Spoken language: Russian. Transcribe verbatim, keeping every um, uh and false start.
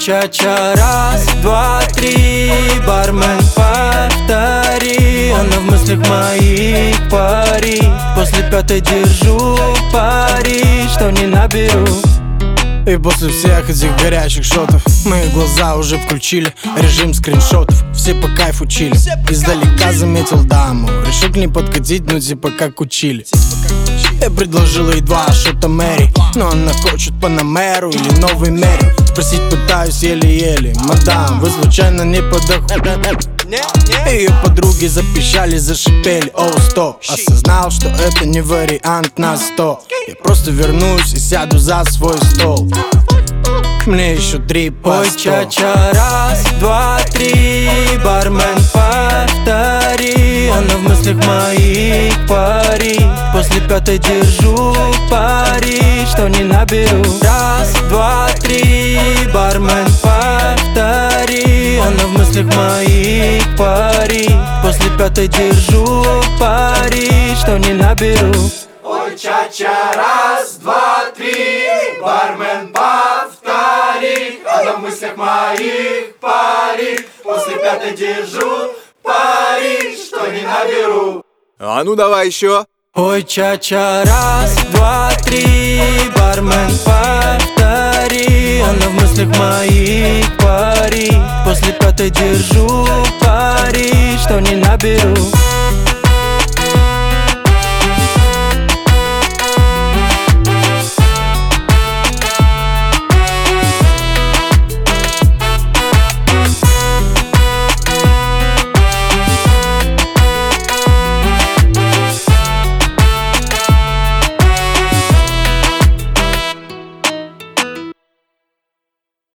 ча-ча, раз, два, три, бармен, повтори. Она в мыслях моих пари. После пятой держу пари, что не наберу. И после всех этих горячих шотов мои глаза уже включили режим скриншотов. Все по кайфу чили. Издалека заметил даму, решил к ней подкатить, ну типа как учили. Я предложил ей два шота Мэри, но она хочет Панамеру или новый Мэри. Спросить пытаюсь еле-еле: мадам, вы случайно не подохуели? Ее подруги запищали, зашипели: оу, стоп. Осознал, что это не вариант на сто. Я просто вернусь и сяду за свой стол. Мне еще три по Ой, сто. ча-ча, раз, два, три, бармен, повтори. Она в мыслях моих пари. После пятой держу пари, что не наберу. Раз, два, три, бармен, повтори. Она в мыслях моих пари. После пятой держу пари, что не наберу. Ой, ча-ча, раз, два, три, бармен, повтори. Она в мыслях моих пари. После пятой держу пари, что не наберу. А ну давай еще. Ой, ча-ча, раз, два, три, бармен, повтори. Она в мыслях моих пари. После пятой держу пари, что не наберу.